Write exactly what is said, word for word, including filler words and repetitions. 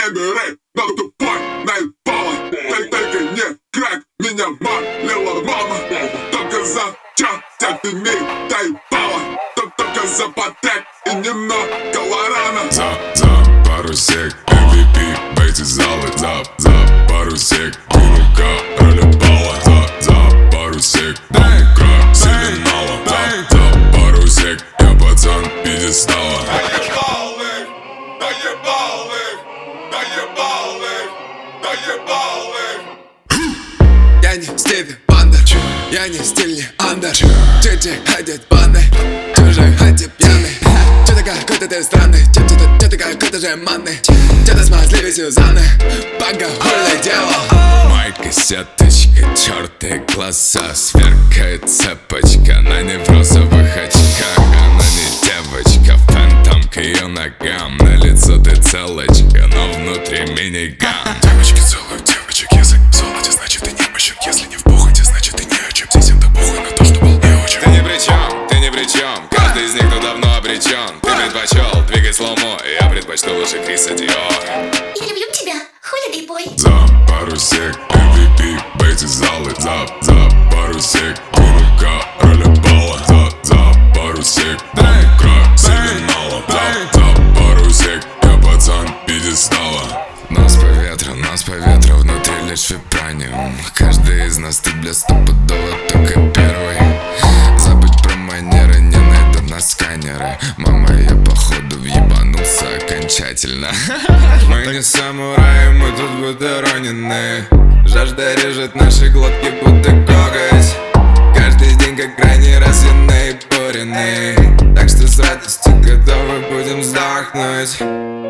не бери, но тупой наебала. Только не крэк, меня молила мама. Только за чат ты мне доебала. Только за потрек и немного лорана. За, за пару сек, эм ви пи, бейте залы. За, за пару сек, рука ролебала. За, за пару сек, дом крак, сигнала. За, за пару сек, я пацан пьедестала. Наебал их, наебал их, наебал их, наебал их. Я не Стиви Вандер, я не стиль, не андер. Чуть-чуть ходит бандой, чужой хате пьяный. Чё-то какой-то ты странный, чё-то чё-то какой-то же манный. Чё-то смазливый Сюзанны, богохульное дело. Майка, сеточка, чёртые глаза, сверкает цепочка на неврозовых очках. Она не девочка, фэнтом к её ногам. На лицо ты целочка, но внутри миниган. Девочки целуют девочек, язык в золоте, значит ты немощен. Если не в похоти, значит ты не о чем. Здесь им так похуй на то, что был не очень. Ты ни при чем, ты ни при чем. Каждый из них тут давно обречен. Ты предпочел двигать слоумо, я предпочту лучше Криса Диор. Я люблю тебя, holiday boy. За пару сек, эм ви пи, бейте залы. За, за пару сек, рука ролебала. За, за пару сек, дом крак, сигнала. За, за пару сек, я пацан пьедестала. Нас по ветру, нас по ветру, внутри лишь вибраниум. Каждый из нас ты, бля, стопудово только первый. Забыть про манеры, не найдут на сканеры. Мама, я походу въебанулся окончательно. Мы не самураи, мы тут будто ронены. Жажда режет наши глотки, будто коготь. Каждый день как крайний раз я наебуренный. Так что с радостью готовы будем сдохнуть.